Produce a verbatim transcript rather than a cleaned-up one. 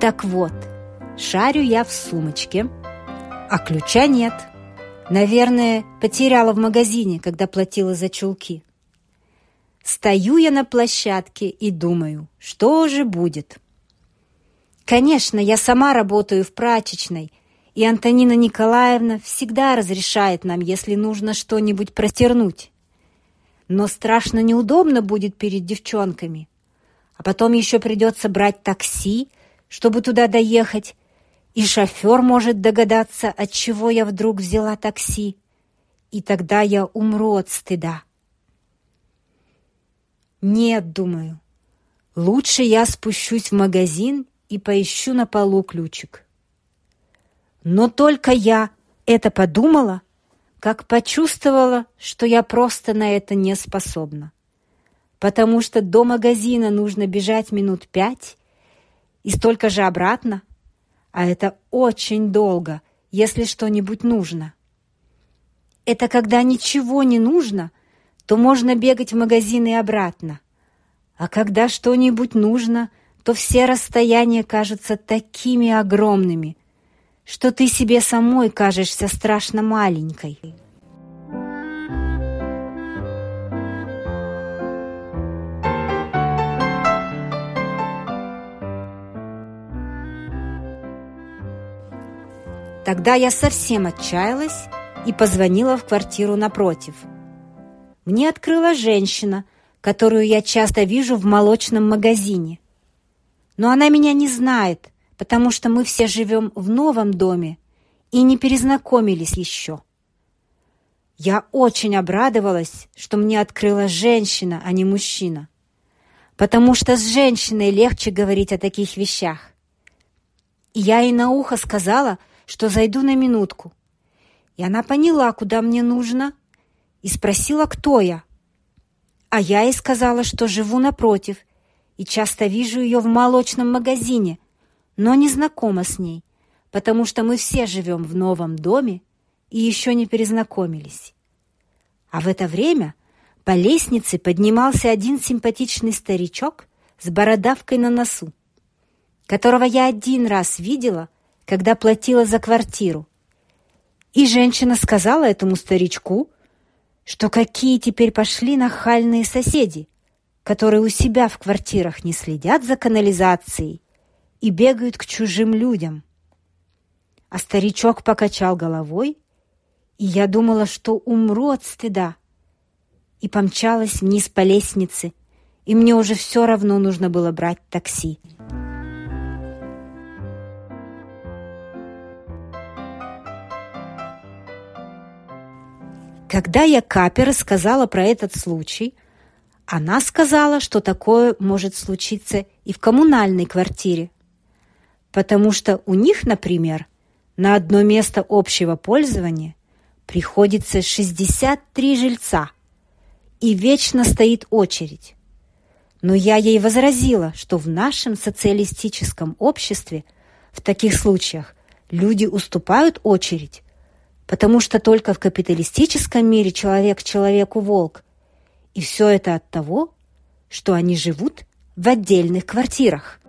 Так вот, шарю я в сумочке, а ключа нет. Наверное, потеряла в магазине, когда платила за чулки. Стою я на площадке и думаю, что же будет. Конечно, я сама работаю в прачечной, и Антонина Николаевна всегда разрешает нам, если нужно что-нибудь простернуть. Но страшно неудобно будет перед девчонками. А потом еще придется брать такси, чтобы туда доехать, и шофер может догадаться, от чего я вдруг взяла такси, и тогда я умру от стыда. Нет, думаю, лучше я спущусь в магазин и поищу на полу ключик. Но только я это подумала, как почувствовала, что я просто на это не способна, потому что до магазина нужно бежать минут пять и столько же обратно, а это очень долго, если что-нибудь нужно. Это когда ничего не нужно, то можно бегать в магазин и обратно. А когда что-нибудь нужно, то все расстояния кажутся такими огромными, что ты себе самой кажешься страшно маленькой. Тогда я совсем отчаялась и позвонила в квартиру напротив. Мне открыла женщина, которую я часто вижу в молочном магазине. Но она меня не знает, потому что мы все живем в новом доме и не перезнакомились еще. Я очень обрадовалась, что мне открыла женщина, а не мужчина, потому что с женщиной легче говорить о таких вещах. И я ей на ухо сказала, что зайду на минутку. И она поняла, куда мне нужно, и спросила, кто я. А я ей сказала, что живу напротив, и часто вижу ее в молочном магазине, но не знакома с ней, потому что мы все живем в новом доме и еще не перезнакомились. А в это время по лестнице поднимался один симпатичный старичок с бородавкой на носу, которого я один раз видела, когда платила за квартиру. И женщина сказала этому старичку, что какие теперь пошли нахальные соседи, которые у себя в квартирах не следят за канализацией и бегают к чужим людям. А старичок покачал головой, и я думала, что умру от стыда, и помчалась вниз по лестнице, и мне уже все равно нужно было брать такси. Когда я Капе рассказала про этот случай, она сказала, что такое может случиться и в коммунальной квартире, потому что у них, например, на одно место общего пользования приходится шестьдесят три жильца, и вечно стоит очередь. Но я ей возразила, что в нашем социалистическом обществе в таких случаях люди уступают очередь, потому что только в капиталистическом мире человек человеку волк. И все это от того, что они живут в отдельных квартирах.